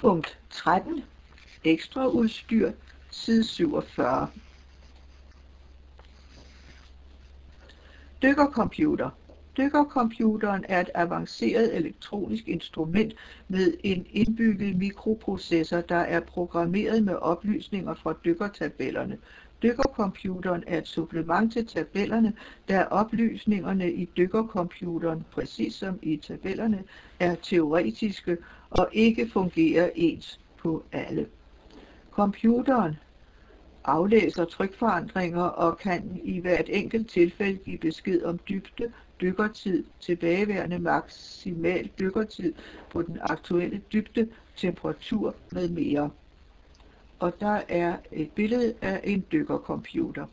Punkt 13. Ekstra udstyr, side 47. Dykkercomputer. Dykkercomputeren er et avanceret elektronisk instrument med en indbygget mikroprocessor, der er programmeret med oplysninger fra dykkertabellerne. Dykkercomputeren er et supplement til tabellerne, da oplysningerne i dykkercomputeren, præcis som i tabellerne, er teoretiske og ikke fungerer ens på alle. Computeren aflæser trykforandringer og kan i hvert enkelt tilfælde give besked om dybde, dykkertid, tilbageværende maksimal dykkertid på den aktuelle dybde, temperatur med mere. Og der er et billede af en dykkercomputer.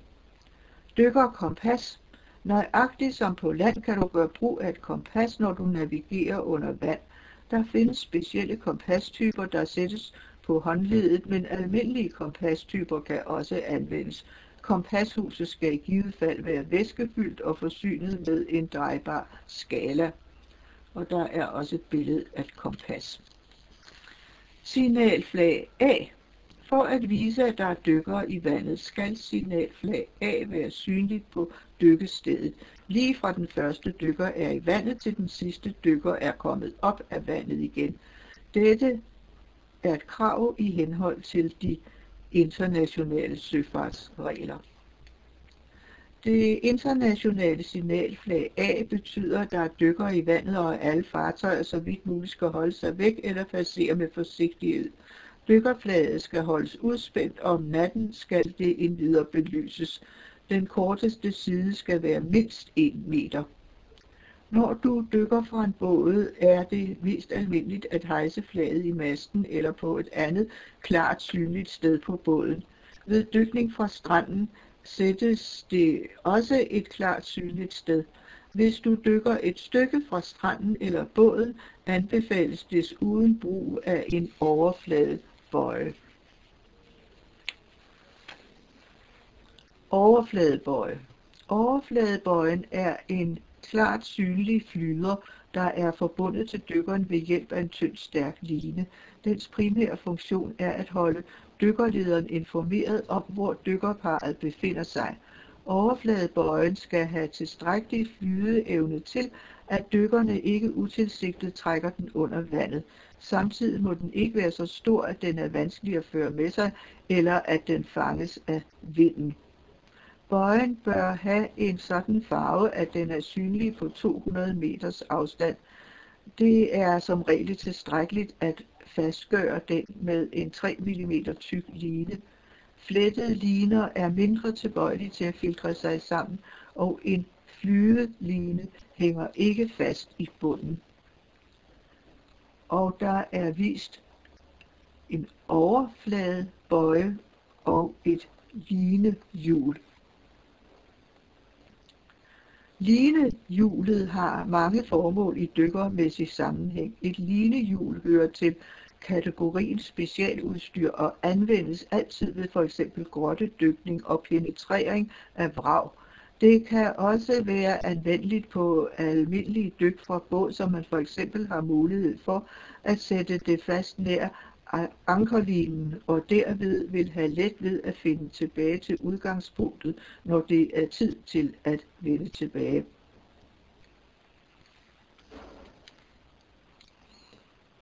Dykkerkompas. Nøjagtigt som på land kan du gøre brug af et kompas, når du navigerer under vand. Der findes specielle kompastyper, der sættes på håndleddet, men almindelige kompastyper kan også anvendes. Kompashuset skal i givet fald være væskefyldt og forsynet med en drejbar skala. Og der er også et billede af et kompas. Signalflag A. For at vise, at der er dykkere i vandet, skal signalflag A være synligt på dykkestedet, lige fra den første dykker er i vandet til den sidste dykker er kommet op af vandet igen. Dette er et krav i henhold til de internationale søfartsregler. Det internationale signalflag A betyder, at der er dykkere i vandet, og at alle fartøjer så vidt muligt skal holde sig væk eller passere med forsigtighed. Dykkerflaget skal holdes udspændt, og om natten skal det endvidere belyses. Den korteste side skal være mindst 1 meter. Når du dykker fra en båd, er det mest almindeligt at hejse flaget i masten eller på et andet klart synligt sted på båden. Ved dykning fra stranden sættes det også et klart synligt sted. Hvis du dykker et stykke fra stranden eller båden, anbefales desuden brug af en overfladebøje. Overfladebøje. Overfladebøjen er en klart synlig flyder, der er forbundet til dykkeren ved hjælp af en tynd stærk line. Dens primære funktion er at holde dykkerlederen informeret om, hvor dykkerparret befinder sig. Overfladebøjen skal have tilstrækkelig flydeevne til, at dykkerne ikke utilsigtet trækker den under vandet. Samtidig må den ikke være så stor, at den er vanskelig at føre med sig, eller at den fanges af vinden. Bøjen bør have en sådan farve, at den er synlig på 200 meters afstand. Det er som regel tilstrækkeligt at fastgøre den med en 3 mm tyk line. Flettede liner er mindre tilbøjelige til at filtre sig sammen, og en flydeline hænger ikke fast i bunden. Og der er vist en overfladebøje og et linehjul. Linehjulet har mange formål i dykkermæssig sammenhæng. Et linehjul hører til kategorien specialudstyr og anvendes altid ved f.eks. grottedykning og penetrering af vrag. Det kan også være anvendeligt på almindelige dyk fra båd, så man f.eks. har mulighed for at sætte det fast nær ankerlinen og derved vil have let ved at finde tilbage til udgangspunktet, når det er tid til at vende tilbage.